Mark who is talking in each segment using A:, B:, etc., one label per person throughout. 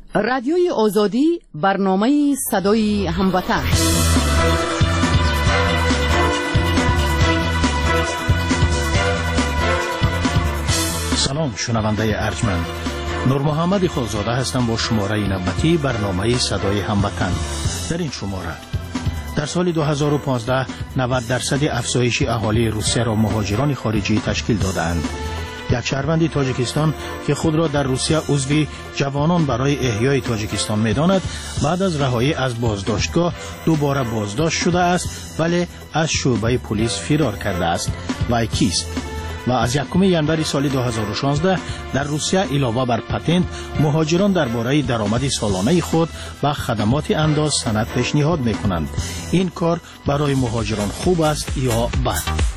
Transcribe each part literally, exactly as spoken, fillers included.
A: رادیوی آزادی، برنامه صدای هموطن.
B: سلام شنونده ارجمند، نور محمد خالزاده هستم با شماره نوبتی برنامه صدای هموطن. در این شماره در سال دو هزار و پانزده نود درصد افزایش اهالی روسیه را مهاجران خارجی تشکیل دادند. یک شهروند تاجیکستان که خود را در روسیه عضو جوانان برای احیای تاجیکستان می‌داند، بعد از رهایی از بازداشتگاه دوباره بازداشت شده است ولی از شعبه پلیس فرار کرده است. وی کیست؟ و از یکم ژانویه سال دو هزار و شانزده در روسیه علاوه بر پتنت، مهاجران درباره درآمد سالانه خود و خدمات انداز سند پیشنهاد می‌کنند. این کار برای مهاجران خوب است یا بد؟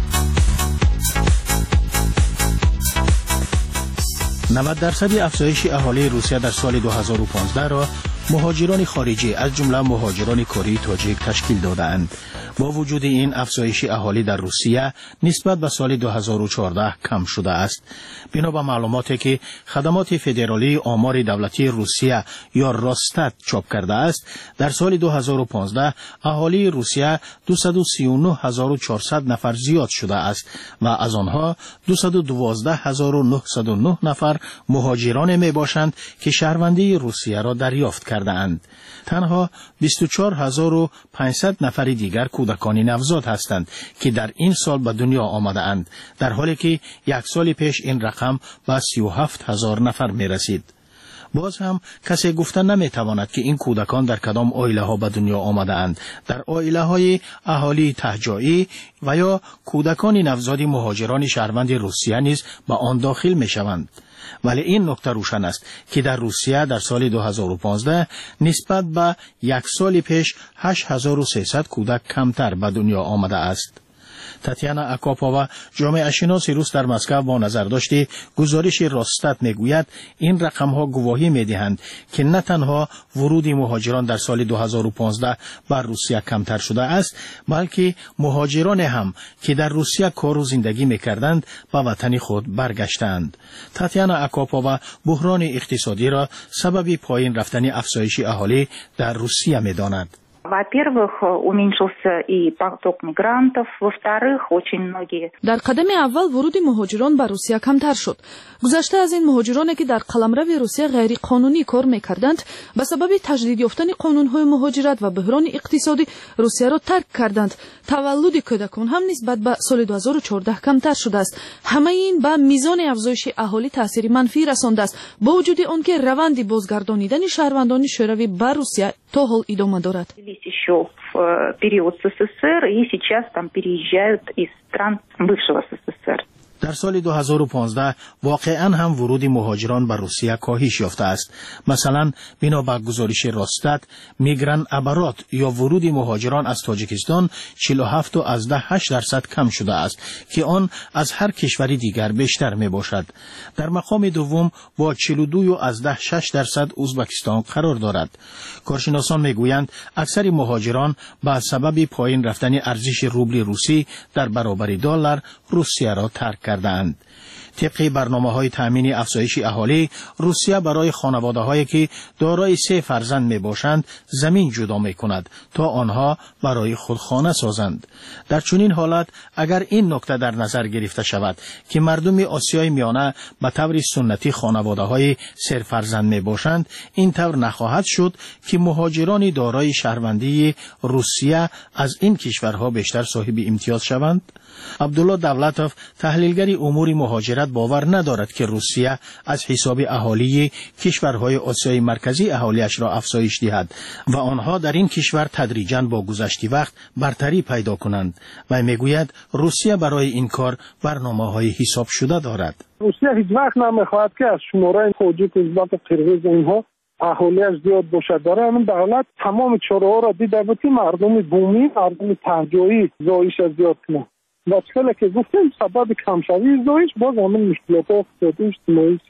B: نود درصد افزایش اهالی روسیه در سال دو هزار و پانزده را مهاجران خارجی از جمله مهاجران کردی تاجیک تشکیل دادند. با وجود این افزایش اهالی در روسیه نسبت به سال دو هزار و چهارده کم شده است. بنا به معلوماتی که خدمات فدرالی آمار دولتی روسیه یا راستات چاپ کرده است، در سال دو هزار و پانزده اهالی روسیه دویست و سی و نه هزار و چهارصد نفر زیاد شده است و از آنها دویست و دوازده هزار و نهصد و نه نفر مهاجران می باشند که شهروندی روسیه را دریافت کرده اند. تنها بیست و چهار هزار و پانصد نفر دیگر کودکان نوزاد هستند که در این سال به دنیا آمده اند، در حالی که یک سال پیش این رقم به سی و هفت هزار نفر می رسید. باز هم کسی گفتن نمی تواند که این کودکان در کدام عائله ها به دنیا آمده اند. در عائله های اهالی تهجایی و یا کودکان نوزاد مهاجران شهروند روسیه نیز به آن داخل می شوند. ولی این نکته روشن است که در روسیه در سال دو هزار و پانزده نسبت به یک سال پیش هشت هزار و سیصد کودک کمتر به دنیا آمده است. تاتیانا اکاپووا، جامعه شناس روس در مسکو، با نظرداشت گزارش راستات میگوید این رقم ها گواهی میدهند که نه تنها ورود مهاجران در سال دو هزار و پانزده بر روسیه کمتر شده است، بلکه مهاجران هم که در روسیه کار و زندگی میکردند به وطن خود برگشتند. تاتیانا اکاپووا بحران اقتصادی را سبب پایین رفتن افزایش اهالی در روسیه میداند.
C: Во-первых, уменьшился и поток мигрантов. Во-вторых, очень многие.
D: در قدم اول ورود مهاجران به روسیه کمتر شد. گذشته از این مهاجرانی که در قلمرو روسیه غیر قانونی کار میکردند، به سبب تجدید یافتن قانون‌های مهاجرت و بحران اقتصادی روسیه را ترک کردند. تولد کودکان هم نسبت به سال دو هزار و چهارده کمتر شده است. همه این به میزان افزایش اهالی تاثیر منفی رسانده است، با وجود آنکه روند بازگردانیدن شهروندان شوروی به روسیه تا حال ادامه دارد.
C: Еще в период СССР и сейчас там переезжают из стран бывшего СССР.
B: در سال دو هزار و پانزده واقعا هم ورود مهاجران به روسیه کاهش یافته است. مثلا بنا به گزارش راستات، میگران ابرات یا ورود مهاجران از تاجیکستان چهل و هفت و از ده هشت درصد کم شده است که آن از هر کشوری دیگر بیشتر می باشد. در مقام دوم با چهل و دو و از ده شش درصد ازبکستان قرار دارد. کارشناسان میگویند اکثر مهاجران به سبب پایین رفتن ارزش روبل روسی در برابر دلار روسیه را ترک کردند. طبق برنامه‌های تأمین افزایش اهالی، روسیه برای خانواده‌هایی که دارای سه فرزند میباشند زمین جدا میکند تا آنها برای خود خانه سازند. در چنین حالت اگر این نکته در نظر گرفته شود که مردم آسیای میانه به طور سنتی خانواده‌های سه فرزند میباشند، این طور نخواهد شد که مهاجران دارای شهروندی روسیه از این کشورها بیشتر صاحب امتیاز شوند. عبدالله دولتوف، تحلیلگر امور مهاجرت، باور ندارد که روسیه از حساب اهالی کشورهای آسیای مرکزی اهالیش را افزایش دهد و آنها در این کشور تدریجاً با گذشت وقت برتری پیدا کنند. و میگوید روسیه برای این کار برنامه‌های حساب شده دارد.
E: روسیه هیچ وقت نمیخواهد که از شماره تاجیک، ازبک و قرغیز اینها اهالیش زیاد باشد. برای همین دولت تمام چاره‌ها را دیده بود که مردم بومی، مردم تهجایی زایش زیاد کنند. و چقدر که گفتیم سبب کمشوی زایش باز همین مشکلات اقتصادی اجتماعی است.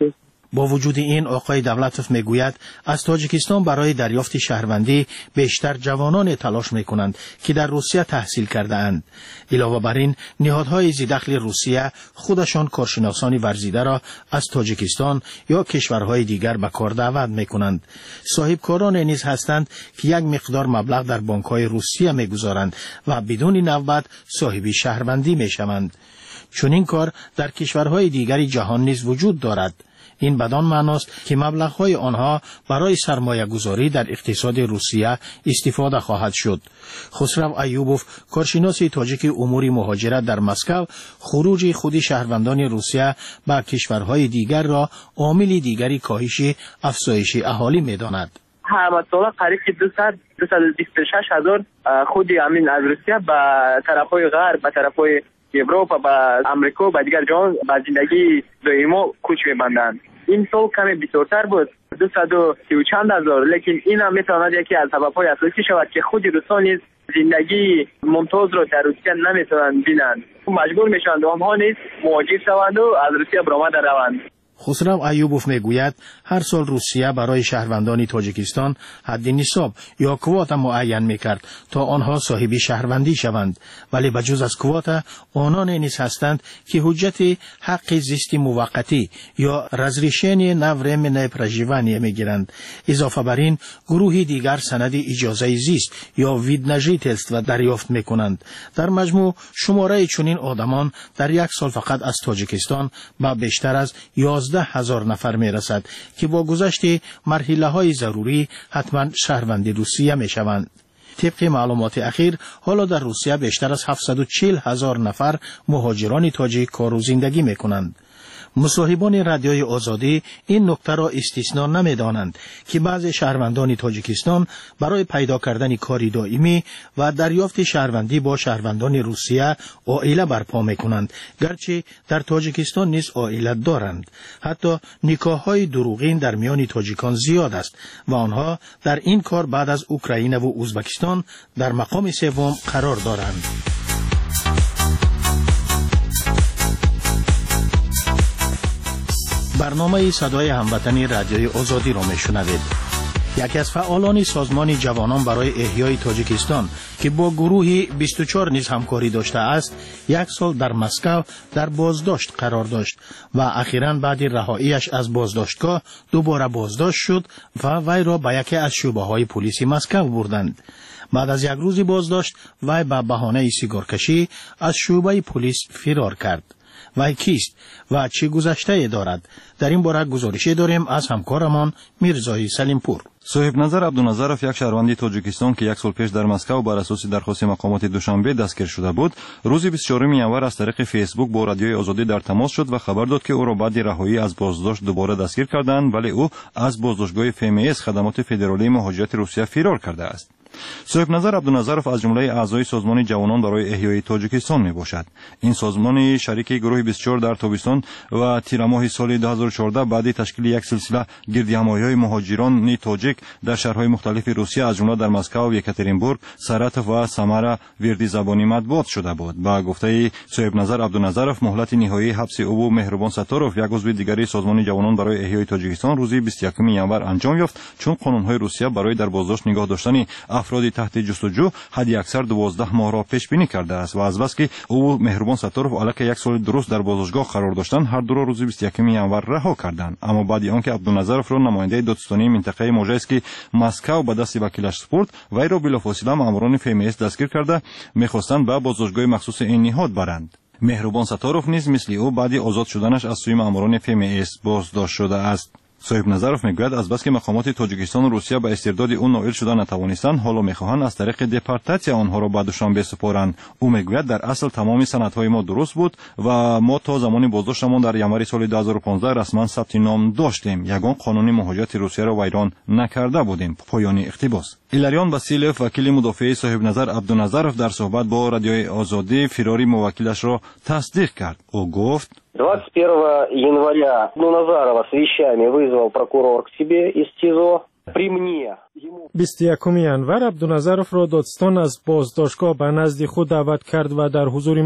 B: با وجود این آقای دولتوف میگوید از تاجیکستان برای دریافت شهروندی بیشتر جوانان تلاش میکنند که در روسیه تحصیل کرده اند. علاوه بر این نهادهای ذی‌دخل روسیه خودشان کارشناسان ورزیده را از تاجیکستان یا کشورهای دیگر به کار دعوت میکنند. صاحبکاران نیز هستند که یک مقدار مبلغ در بانک‌های روسیه میگذارند و بدون نوبت صاحب شهروندی میشوند. چون این کار در کشورهای دیگری جهان نیز وجود دارد. این بدان معناست که مبلغ‌های آنها برای سرمایه گذاری در اقتصاد روسیه استفاده خواهد شد. خسرو ایوبوف، کارشناس تاجیک امور مهاجرت در مسکو، خروج خود شهروندان روسیه به کشورهای دیگر را عامل دیگری کاهش افزایش اهالی می‌داند.
F: هر سال قریب دویست دویست و بیست و شش هزار خود امین از روسیه به طرف‌های غرب، به طرف‌های اروپا، به امریکا، به دیگر جهان به زندگی دائما کوچ می‌بندند. این سال کمی بسیارتر بود، دویست و سی و چند هزار، لیکن این هم میتواند یکی از سبب‌های اساسی شود که خود روسان نیز زندگی ممتاز را در روسیه نمیتوانند بینند. مجبور میشوند آنها نیز مهاجر شوند و از روسیه برآمده روند.
B: خسرو ایوبوف میگوید هر سال روسیه برای شهروندان تاجیکستان حد نصاب یا کوات معین میکرد تا آنها صاحب شهروندی شوند، ولی بجز از کوات آنان نیز هستند که حجت حق زیست موقتی یا разрешение на временное проживание میگیرند. اضافه بر این گروهی دیگر سند اجازه زیست یا وید на жительство دریافت میکنند. در مجموع شماره چنین آدمان در یک سال فقط از تاجیکستان به بیشتر از یازده هزار نفر می رسد که با گذشت مرحله های ضروری حتما شهروند روسیه می شوند. طبق معلومات اخیر حالا در روسیه بیشتر از هفتصد و چهل هزار نفر مهاجران تاجیک کار و زندگی می کنند. مصاحبان رادیوی آزادی این نکته را استثنا نمی‌دانند که بعضی شهروندان تاجیکستان برای پیدا کردن کاری دائمی و دریافت شهروندی با شهروندان روسیه عائله برپا می‌کنند، گرچه در تاجیکستان نیز عائله دارند. حتی نکاح‌های دروغین در میان تاجیکان زیاد است و آنها در این کار بعد از اوکراین و ازبکستان در مقام سوم قرار دارند. برنامه صدای هموطنی رادیوی آزادی را میشنوید. یکی از فعالان سازمان جوانان برای احیای تاجیکستان که با گروهی بیست و چهار نیز همکاری داشته است، یک سال در مسکو در بازداشت قرار داشت و اخیراً بعد رهاییش از بازداشتگاه دوباره بازداشت شد و وی را به یکی از شعبه‌های پلیس مسکو بردند. بعد از یک روز بازداشت وی به بهانه سیگارکشی از شعبه پلیس فرار کرد. وی کیست و چه گذشته دارد؟ در این باره گزارشی داریم از همکارمان میرزای سلیمپور.
G: صاحب نظر عبدالنظرов یک شهروند تاجیکستان که یک سال پیش در مسکو بر اساس درخواست مقامات دوشنبه دستگیر شده بود، روز بیست و چهارم ینور از طریق فیسبوک با رادیوی آزادی در تماس شد و خبر داد که او را بعد رهایی از بازداشت دوباره دستگیر کردند، ولی او از بازداشتگاه اف ام اس خدمات فدرالی مهاجرت روسیه فرار کرده است. صاحب نظر عبدالنظرов از جمله اعضای سازمان جوانان برای احیای تاجیکستان می باشد. این سازمان شریک گروه بیست و چهار در تابستان و تیر ماه سال دو هزار و چهارده بعد تشکیل یک سلسله گردهمایی‌های مهاجران تاجیک در شهرهای مختلف روسیه از جمله در مسکو، یکاترینبورگ، ساراتوف و سامارا وردی زبانی مطبوعات شده بود. با گفته صاحب نظر عبدالنظرov مهلت نهایی حبس او مهربان ستاروف یک عضو دیگری سازمان جوانان برای احیای تاجیکستان روز بیست و یکم ینور انجام یافت، چون قانون‌های روسیه برای در بازداشت نگاه داشتن افرادی تحت جستجو حدی اکثر دوازده ماه را پیش بینی کرده است و از بس که او مهربان ستاروف علاوه یک سال درست در بازداشتگاه قرار داشتند، هر دو را روز بیست و یکم ینور رها کردند. اما بعد آنکه عبدالنظرov را نماینده دادستانی منطقه موژایسکی مسکو به دست وکیلش سپرد، وی را بلافاصله ماموران اف ام اس دستگیر کرده می‌خواستند به بازداشتگاه مخصوص این نهاد برند. مهربان ستاروف نیز مثل او بعد آزاد شدنش از سوی ماموران اف ام اس بازداشت شده است. صاحب نظرov میگوید از بس که مقامات تاجیکستان و روسیه به استرداد او نائل شده نتوانستند، حالا میخواهند از طریق دپورتاسیا آنها را به دوشنبه بسپارند. او میگوید در اصل تمام سندهای ما درست بود و ما تا زمان بازداشتمان در ینور سال دو هزار و پانزده رسما ثبت نام داشتیم. یگان قانون مهاجرت روسیه را ویران نکرده بودیم. پایان اقتباس. ایلاریان باسیلف وکیل مدافع صاحب نظر عبدالنظرov در صحبت با رادیوی آزادی فراری موکلش را تصدیق کرد. او گفت
H: двадцать первого января Абдуназарова с вещами вызвал прокурор к себе из ТИЗО. При мне
I: بیست و یکم ینور عبدالنظرов را دادستان از بازداشتگاه به نزد خود دعوت کرد و در حضور من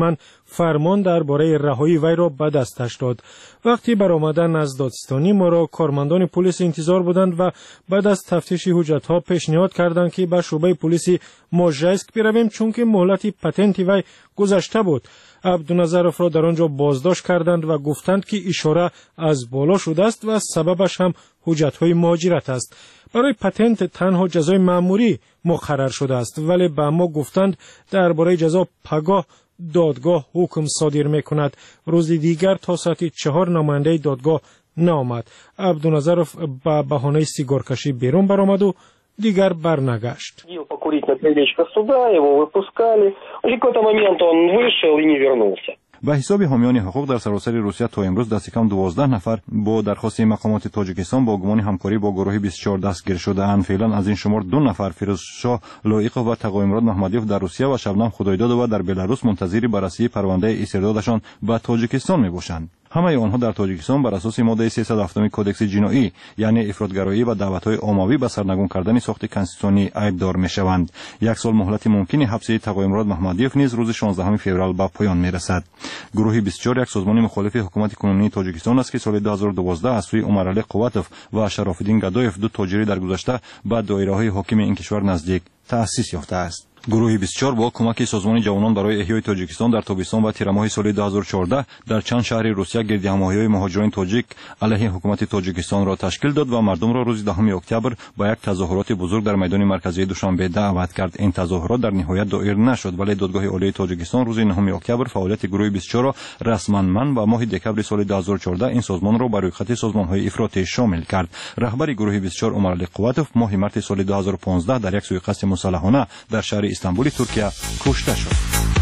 I: فرمان درباره رهایی وی را به دستش داد. وقتی برآمدن از دادستانی ما را کارمندان پلیس انتظار بودند و بعد از تفتیش حجت‌ها پیشنهاد کردند که به شعبه پلیس موژایسک برویم چون که مهلت پتنت وی گذشته بود. عبدالنظرف را در آنجا بازداشت کردند و گفتند که اشاره از بالا شده است و سببش هم حجت‌های مهاجرت است. برای پتنت تنها جزای مأموری مقرر شده است، ولی به ما گفتند درباره جزا پگاه دادگاه حکم صادر میکند. روز دیگر تا ساعت چهار نماینده دادگاه نآمد. عبدالنظرف به بهانه سیگار کشی بیرون برآمد و دیگر برنگشت.
H: Покурить на крылечко суда, его выпускали. В какой-то момент он вышел и не вернулся.
G: به حساب حامیان حقوق در سراسر روسیه تا امروز دست کم دوازده نفر با درخواست مقامات تاجیکستان با گمان همکاری با گروه بیست و چهار دستگیر شده اند. فعلا از این شمار دو نفر فیروزشاه لایقov و تقویمراد محمدیوف در روسیه و شبنم خدایداد و در بلاروس منتظر بررسی پرونده استردادشان به تاجیکستان میباشند. همه آنها در تاجیکستان بر اساس ماده سیصد و هفت کدکس جنایی یعنی افراطگرایی و دعوت‌های عمومی به سرنگون کردن ساخت کنستیتوسیونی عیبدار میشوند. یک سال مهلت ممکن حبس تقویمراد محمدیوف نیز روز شانزدهم فوریه به پایان میرسد. گروه بیست و چهار یک سازمان مخالف حکومت کنونی تاجیکستان است که سال دو هزار و دوازده از سوی عمرعلی قواتوف و شرافالدین گدایف دو تاجری در گذشته به دایره‌های حاکم این کشور نزدیک تأسیس یافته است. گروه بیست و چهار با کمک سازمان جوانان برای احیای تاجیکستان در تابستان و تیر ماه سال دو هزار و چهارده در چند شهر روسیه گردهمایی‌های مهاجران تاجیک علیه حکومت تاجیکستان را تشکیل داد و مردم را روز دهم اکتبر با یک تظاهرات بزرگ در میدان مرکزی دوشنبه دعوت کرد. این تظاهرات در نهایت دایر نشد، ولی دادگاه عالی تاجیکستان روز نهم اکتبر فعالیت گروه بیست و چهار را رسما منع و ماه دکبر سال دو هزار و چهارده این سازمان را بر روی خط سازمان‌های افراطی شامل کرد. رهبر گروه بیست و چهار عمرعلی قواتوف ماه مارس سال دو هزار و پانزده در یک سوءقصد مسلحانه در شهر استانبول ترکیه کشته شد.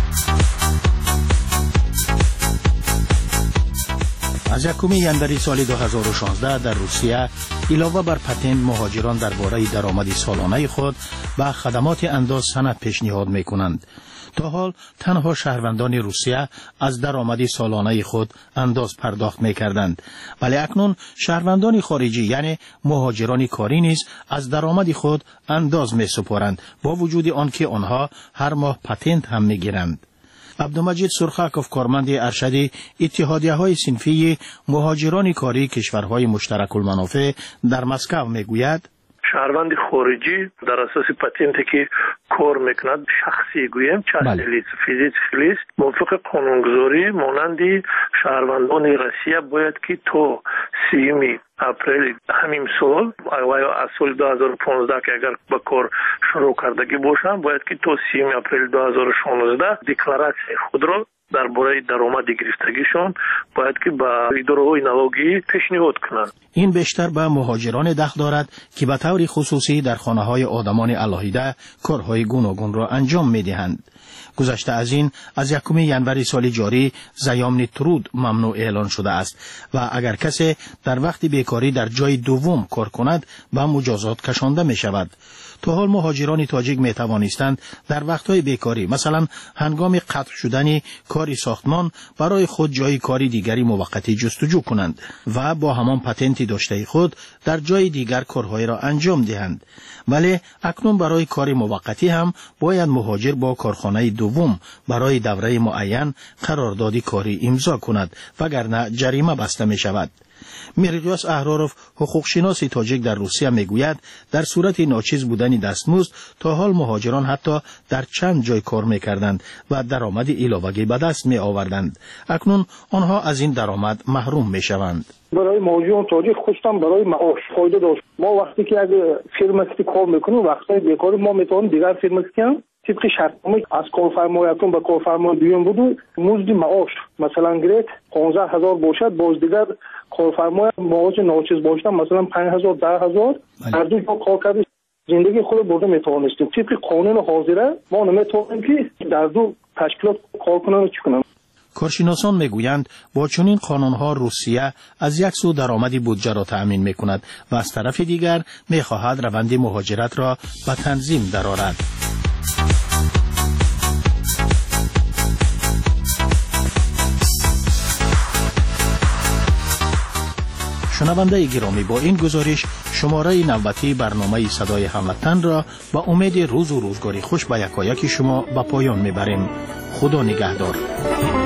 B: از یکم ژانویه سال دو هزار و شانزده در روسیه علاوه بر پتنت مهاجران درباره درآمد سالانه خود به خدمات انداز سند پیشنهاد می‌کنند. تا حال تنها شهروندان روسیه از درآمد سالانه خود انداز پرداخت می‌کردند، ولی اکنون شهروندان خارجی یعنی مهاجران کاری نیز از درآمد خود انداز می‌سپارند، با وجود آنکه آنها هر ماه پتنت هم می‌گیرند. عبدالمجید سرخکوف کارمند ارشد اتحادیه‌های صنفی مهاجران کاری کشورهای مشترک المنافع در مسکو میگوید
J: شهروند خارجی در اساس پتنتی که کار میکند شخصی گویم چه لیست فیزیک لیست موافق قانونگذاری مانندی شهروندان روسیه باید که تا سیوم اپریل همین سال و از سال دو هزار و پانزده که اگر به کار شروع کردگی باشند باید که تا سیوم اپریل دو هزار و شانزده دکلاراسیون خود را درباره درآمد گرفتگیشان باید که به اداره‌های نالاگی پیشنهاد کنند.
B: این بیشتر به مهاجران دخل دارد که به طور خصوصی در خانه‌های آدمان علاهیده کارهای گوناگون را انجام می‌دهند. گذشته از این از یکم ژانویه سال جاری زیامن ترود ممنوع اعلان شده است و اگر کسی در وقت بیکاری در جای دوم کار کند به مجازات کشانده می شود. تا حال مهاجران تاجیک می توانستند در وقتهای بیکاری مثلا هنگام قطع شدن کاری ساختمان برای خود جای کاری دیگری موقتی جستجو کنند و با همان پتنتی داشته خود در جای دیگر کارهای را انجام دهند. ولی اکنون برای کاری موقتی هم باید مهاجر با کارخانه دوم برای دوره معین قرارداد کاری امضا کند وگرنه جریمه بسته می شود. میرقیاس احراروف حقوقشناس تاجیک در روسیه میگوید در صورت ناچیز بودن دستمزد تا حال مهاجران حتی در چند جای کار میکردند و درآمد علاوه‌ای به دست می آوردند. اکنون آنها از این درآمد محروم میشوند.
E: برای مهاجران تاجیک خصوصا برای معاش فایده داشت. ما وقتی که اگه فرمایی کار میکنیم وقتی بیکاری ما میتونیم دیگر فرمایی که طبق شرطنامه از کارفرمایتون به کارفرمای بیرون بود مزد معاش مثلا گرفت پانزده هزار باشد باز دیگر کارفرمای معاش ناچیز باشد مثلا پنج هزار ده هزار هر دو جا کار کرد زندگی خود برده میتوانستیم. طبق قانون حاضره ما نمیتونیم که در دو تشکیلات کار کنن و چی کنن.
B: کارشناسان میگویند با چنین قانونها روسیه از یک سو درآمد بودجه را تأمین میکند و از طرف دیگر میخواهد روند مهاجرت را به تنظیم درآورد. شنونده گرامی با این گزارش شماره نوبتی برنامه صدای هموطن را با امید روز و روزگاری خوش به یکایک شما به پایان میبریم. خدا نگهدار.